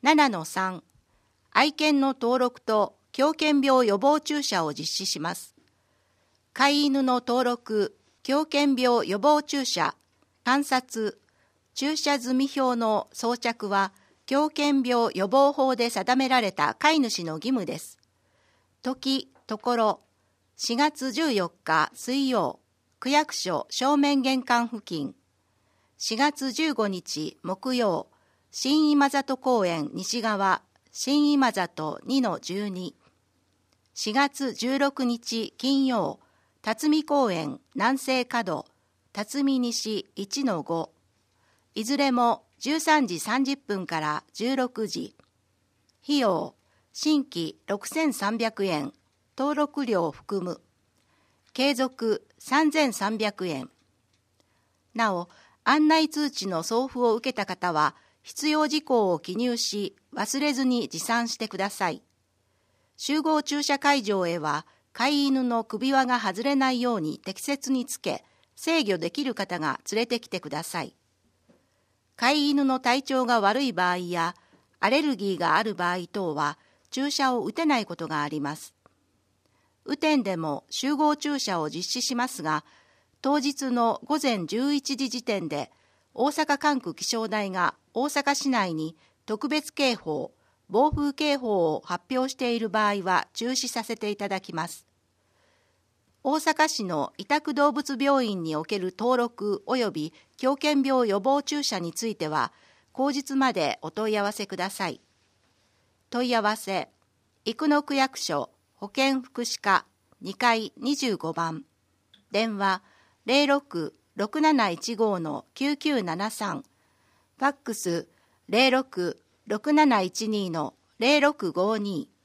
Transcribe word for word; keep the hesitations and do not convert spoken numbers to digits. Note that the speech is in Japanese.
ななのさん、愛犬の登録と狂犬病予防注射を実施します。飼い犬の登録、狂犬病予防注射、観察、注射済み表の装着は狂犬病予防法で定められた飼い主の義務です。時、ところ、しがつじゅうよっか水曜、区役所正面玄関付近。しがつじゅうごにち木曜、新今里公園西側、新今里 にのじゅうに。しがつじゅうろくにち金曜、辰巳公園南西角、辰巳西 いちのご。いずれもじゅうさんじさんじゅっぷんからじゅうろくじ。費用、新規ろくせんさんびゃくえん、登録料含む。継続さんぜんさんびゃくえん。なお、案内通知の送付を受けた方は、必要事項を記入し、忘れずに持参してください。集合駐車会場へは、飼い犬の首輪が外れないように適切につけ、制御できる方が連れてきてください。飼い犬の体調が悪い場合や、アレルギーがある場合等は、注射を打てないことがあります。雨天でも集合注射を実施しますが、当日のごぜんじゅういちじ時点で、大阪管区気象台が大阪市内に特別警報、暴風警報を発表している場合は中止させていただきます。大阪市の委託動物病院における登録及び狂犬病予防注射については、後日までお問い合わせください。問い合わせ、生野区役所保健福祉課にかいにじゅうごばん、電話 ゼロろく ろくなないちご きゅうきゅうななさん、ファックス ゼロろく ろくなないちに ゼロろくごに。